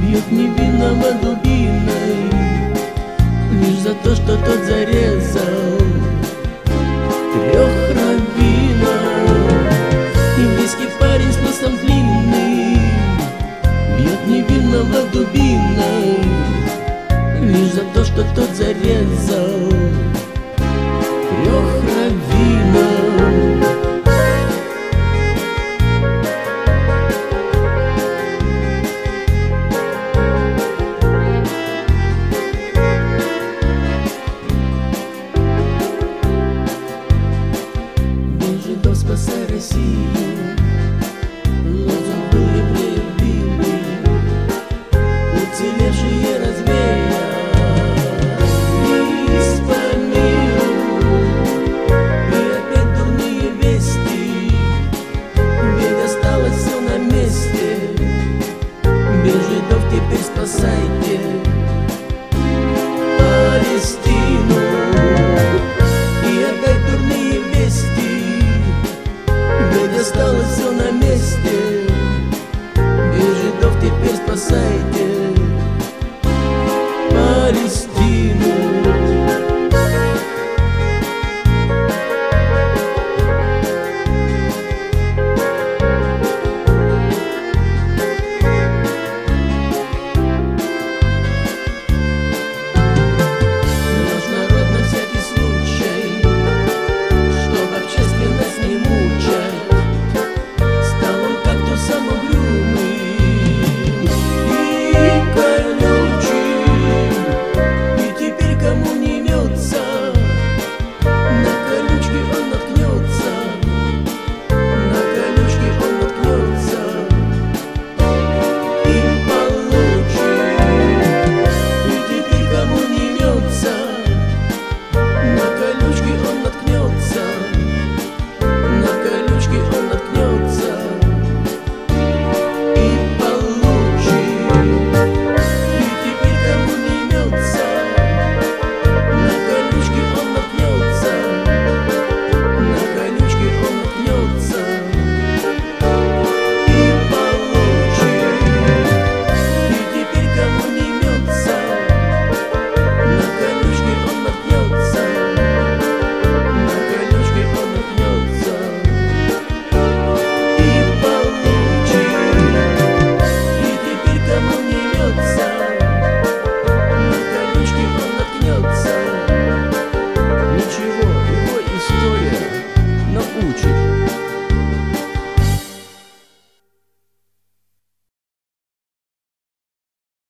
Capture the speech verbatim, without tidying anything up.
бьет невинного дубиной лишь за то, что тот зарезал трех раввинов. Еврейский парень с носом длинным бьет невинного дубиной лишь за то, что тот зарезал трех раввинов. Спасай Россию, лозунг был евреев битый, уцелевшие развея из помилуй. И опять дурные вести, ведь осталось все на месте. Без жидов теперь спасайте